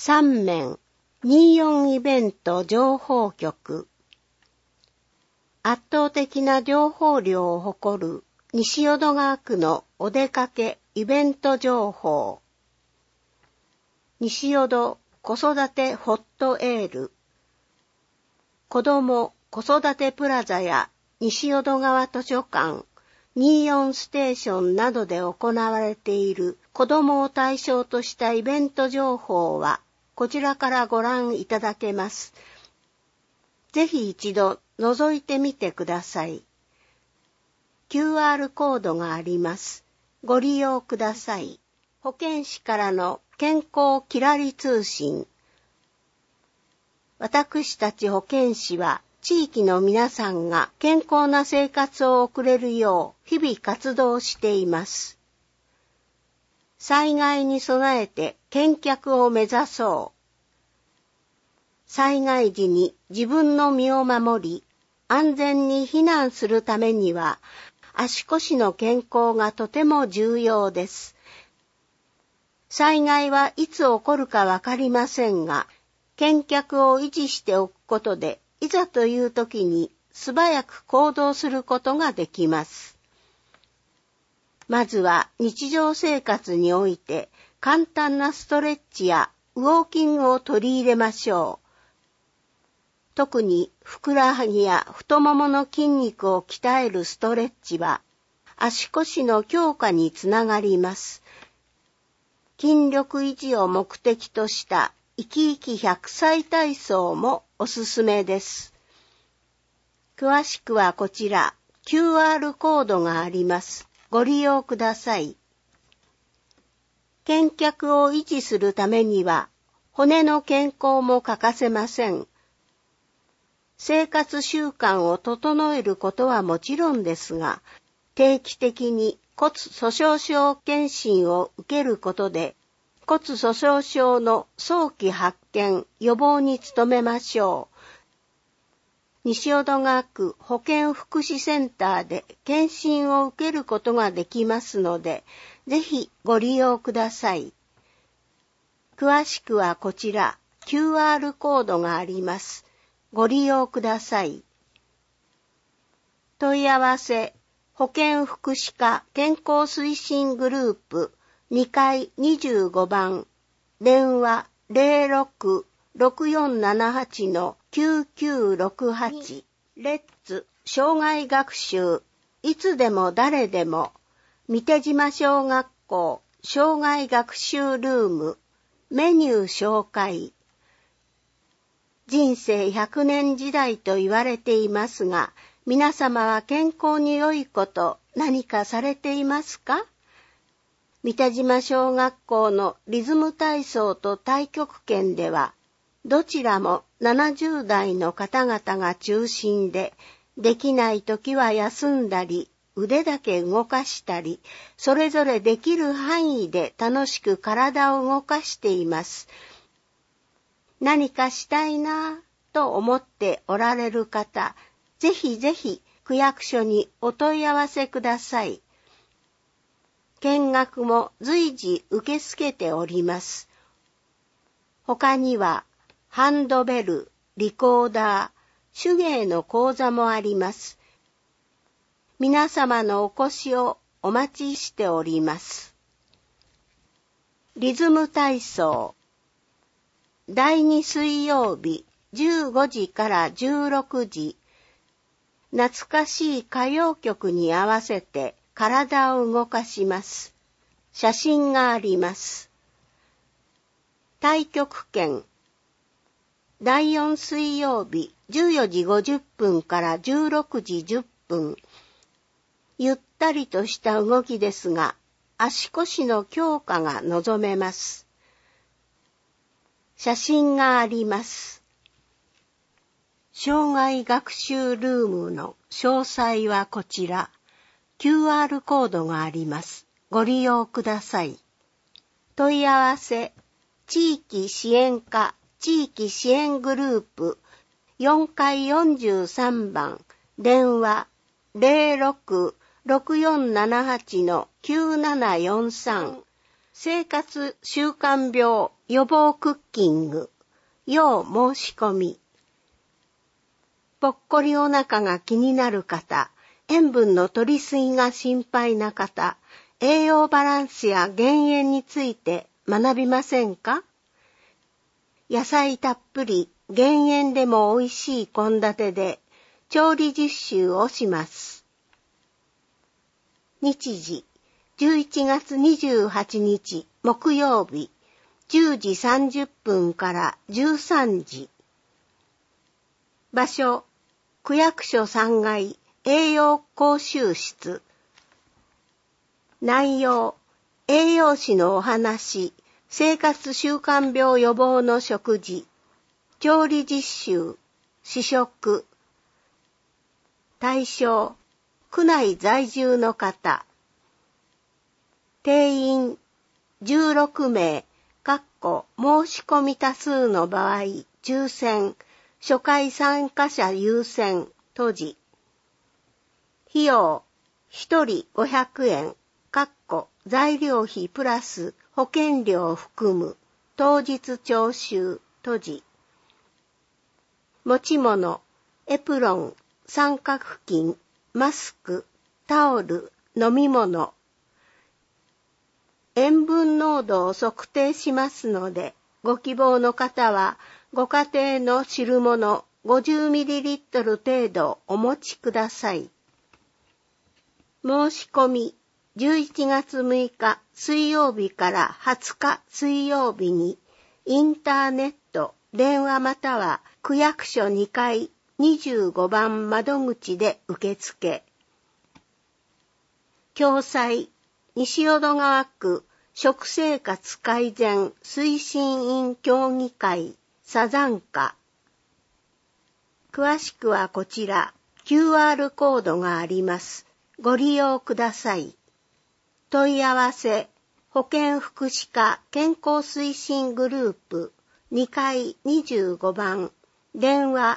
三面24イベント情報局。圧倒的な情報量を誇る西淀川区のお出かけイベント情報。西淀子育てホットエール。子ども子育てプラザや西淀川図書館、24ステーションなどで行われている子どもを対象としたイベント情報はこちらからご覧いただけます。ぜひ一度覗いてみてください。QR コードがあります。ご利用ください。保健師からの健康きらり通信。私たち保健師は地域の皆さんが健康な生活を送れるよう日々活動しています。災害に備えて健脚を目指そう。災害時に自分の身を守り、安全に避難するためには、足腰の健康がとても重要です。災害はいつ起こるかわかりませんが、健脚を維持しておくことで、いざという時に素早く行動することができます。まずは日常生活において簡単なストレッチやウォーキングを取り入れましょう。特にふくらはぎや太ももの筋肉を鍛えるストレッチは足腰の強化につながります。筋力維持を目的とした生き生き100歳体操もおすすめです。詳しくはこちら QR コードがあります。ご利用ください。健脚を維持するためには骨の健康も欠かせません。生活習慣を整えることはもちろんですが、定期的に骨粗鬆症検診を受けることで骨粗鬆症の早期発見・予防に努めましょう。西淀川区保健福祉センターで検診を受けることができますので、ぜひご利用ください。詳しくはこちら QR コードがあります。ご利用ください。問い合わせ保健福祉課健康推進グループ2階25番電話 06-6478-9968 レッツ障害学習いつでも誰でも三手島小学校障害学習ルームメニュー紹介。人生100年時代と言われていますが、皆様は健康に良いこと何かされていますか？三田島小学校のリズム体操と太極拳では、どちらも70代の方々が中心で、できないときは休んだり、腕だけ動かしたり、それぞれできる範囲で楽しく体を動かしています。何かしたいなぁと思っておられる方、ぜひぜひ区役所にお問い合わせください。見学も随時受け付けております。他にはハンドベル、リコーダー、手芸の講座もあります。皆様のお越しをお待ちしております。リズム体操第2水曜日15時から16時懐かしい歌謡曲に合わせて体を動かします。写真があります。太極拳第4水曜日14時50分から16時10分ゆったりとした動きですが足腰の強化が望めます。写真があります。障害学習ルームの詳細はこちら。QR コードがあります。ご利用ください。問い合わせ、地域支援課地域支援グループ4階43番電話 06-6478-9743 生活習慣病予防クッキング、要申し込み。ぽっこりお腹が気になる方、塩分の摂りすぎが心配な方、栄養バランスや減塩について学びませんか？野菜たっぷり、減塩でも美味しい献立で調理実習をします。日時、11月28日木曜日、10時30分から13時。場所、区役所3階栄養講習室。内容、栄養士のお話、生活習慣病予防の食事、調理実習、試食。対象、区内在住の方。定員、16名、申し込み多数の場合、抽選、初回参加者優先、閉じ。費用、1人500円、材料費プラス保険料を含む、当日徴収、閉じ。持ち物、エプロン、三角巾、マスク、タオル、飲み物。塩分濃度を測定しますので、ご希望の方は、ご家庭の汁物 50ml 程度お持ちください。申し込み、11月6日水曜日から20日水曜日に、インターネット、電話または区役所2階25番窓口で受付。共催、西淀川区食生活改善推進員協議会サザンカ。詳しくはこちら QR コードがあります。ご利用ください。問い合わせ、保健福祉課健康推進グループ2階25番、電話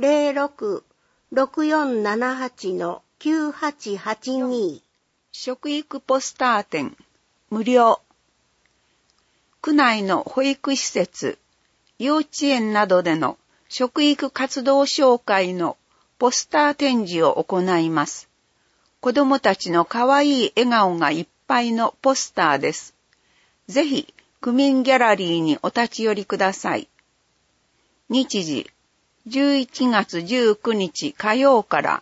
06-6478-9882。 食育ポスター展、無料。区内の保育施設、幼稚園などでの食育活動紹介のポスター展示を行います。子どもたちのかわいい笑顔がいっぱいのポスターです。ぜひ、区民ギャラリーにお立ち寄りください。日時、11月19日火曜から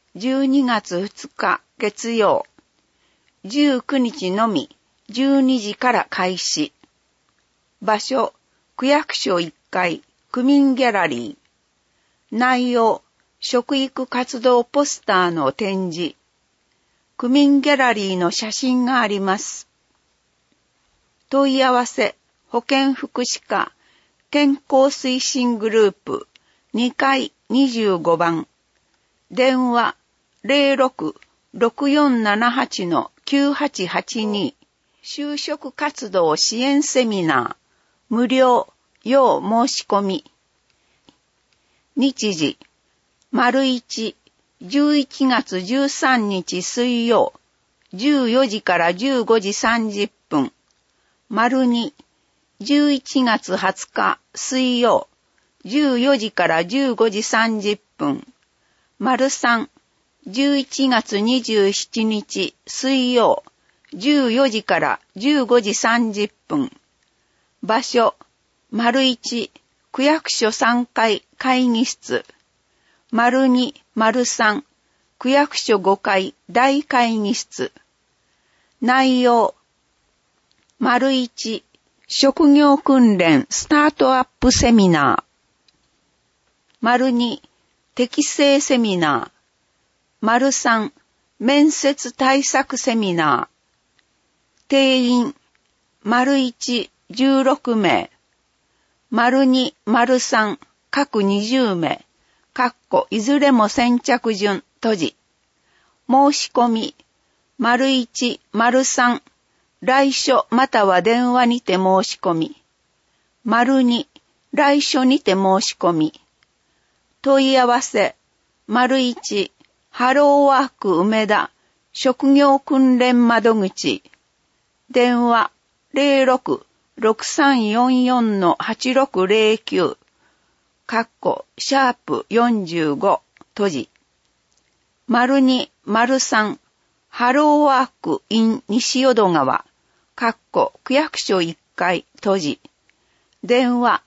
12月2日月曜。19日のみ12時から開始。場所、区役所1階、区民ギャラリー。内容、食育活動ポスターの展示。区民ギャラリーの写真があります。問い合わせ、保健福祉課、健康推進グループ、2階25番。電話、06-6478-9882。就職活動支援セミナー、無料、要申し込み。日時、1、11月13日水曜、14時から15時30分。2、11月20日水曜、14時から15時30分。3、11月27日水曜、14時から15時30分。場所、1、区役所3階会議室。2、3、区役所5階大会議室。内容、1、職業訓練スタートアップセミナー。2、適正セミナー。3、面接対策セミナー。定員、1、16名。2、3、各20名。いずれも先着順、閉じ。申し込み、1、3、来所または電話にて申し込み。2、来所にて申し込み。問い合わせ、1、ハローワーク梅田、職業訓練窓口。電話 06-6344-8609#45閉じ。02-03ハローワーク in 西淀川区役所1階閉じ。電話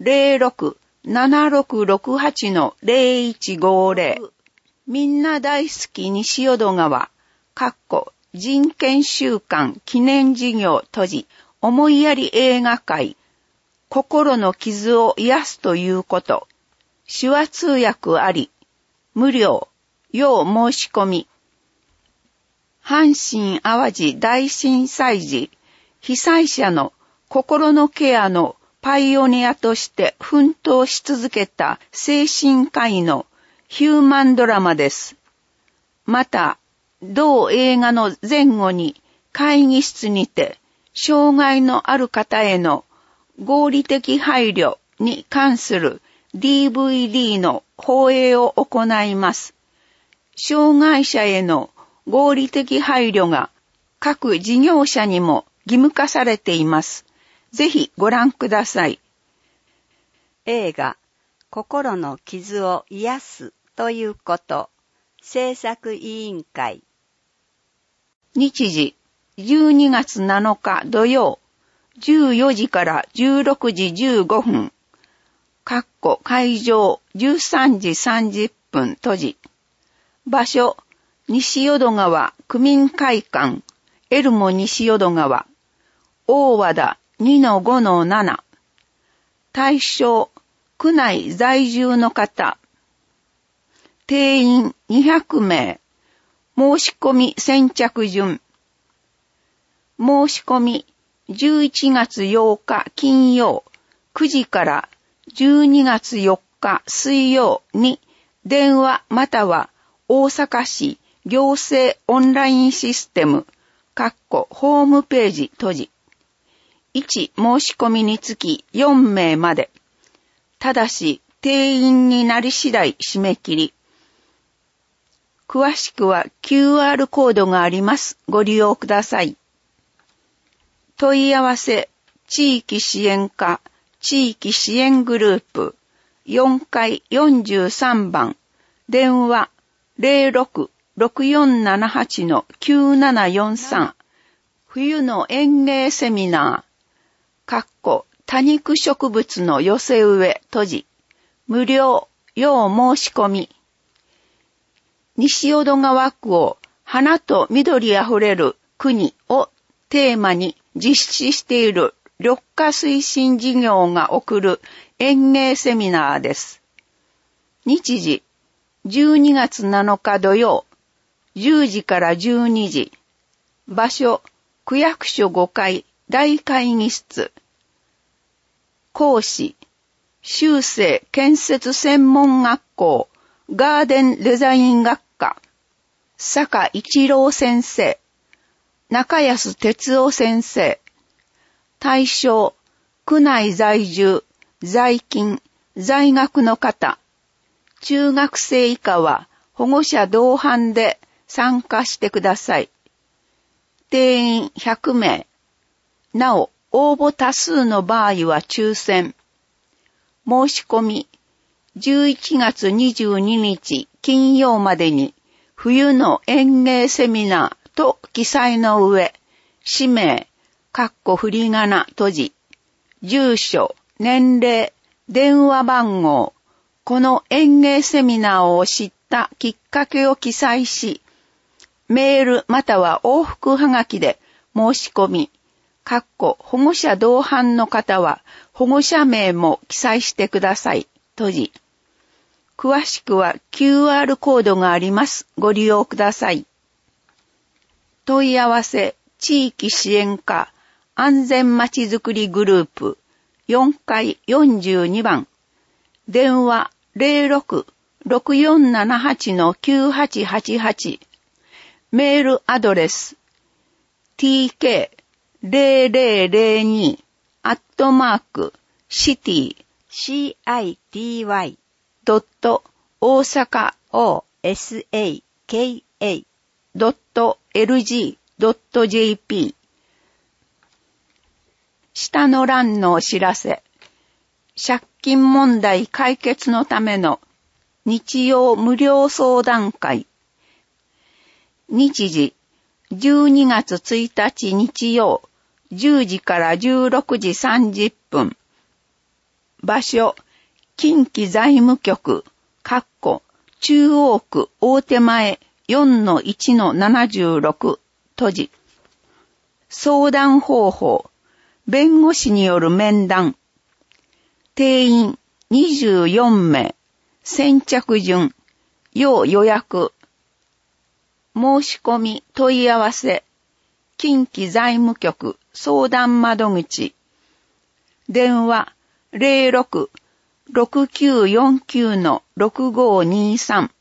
06-7668-0150みんな大好き西淀川人権週間記念事業閉じ。思いやり映画会心の傷を癒すということ。手話通訳あり。無料。要申し込み。阪神淡路大震災時、被災者の心のケアのパイオニアとして奮闘し続けた精神科医のヒューマンドラマです。また、同映画の前後に会議室にて、障害のある方への合理的配慮に関する DVD の放映を行います。障害者への合理的配慮が各事業者にも義務化されています。ぜひご覧ください。 映画、心の傷を癒すということ。制作委員会。 日時、12月7日土曜、14時から16時15分。会場、13時30分閉じ。場所、西淀川区民会館、エルモ西淀川、大和田 2-5-7。対象、区内在住の方。定員200名。申し込み先着順。申し込み11月8日金曜9時から12月4日水曜に電話または大阪市行政オンラインシステムホームページ閉じ。1申し込みにつき4名まで。ただし定員になり次第締め切り。詳しくは QR コードがあります。ご利用ください。問い合わせ、地域支援課、地域支援グループ、4階43番、電話 06-6478-9743、冬の園芸セミナー、多肉植物の寄せ植え閉じ、無料、要申し込み。西淀川区を花と緑あふれる国をテーマに実施している緑化推進事業が送る園芸セミナーです。日時、12月7日土曜、10時から12時。場所、区役所5階大会議室。講師、修正建設専門学校ガーデンデザイン学科、坂一郎先生、中安哲夫先生。対象、区内在住、在勤、在学の方。中学生以下は保護者同伴で参加してください。定員100名。なお、応募多数の場合は抽選。申し込み、11月22日金曜までに冬の園芸セミナーと記載の上、氏名、振り仮名閉じ、住所、年齢、電話番号、この園芸セミナーを知ったきっかけを記載し、メールまたは往復はがきで申し込み、保護者同伴の方は保護者名も記載してください。閉じ。詳しくは QR コードがあります。ご利用ください。問い合わせ、地域支援課、安全まちづくりグループ、4階42番。電話06-6478-9888。メールアドレス、tk00@city.osaka.lg.jp 下の欄のお知らせ。借金問題解決のための日曜無料相談会。日時、12月1日日曜、10時から16時30分。場所、近畿財務局、中央区大手前 4-1-76 閉じ。相談方法、弁護士による面談。定員24名。先着順。要予約。申し込み問い合わせ。近畿財務局相談窓口。電話 06-6949-6523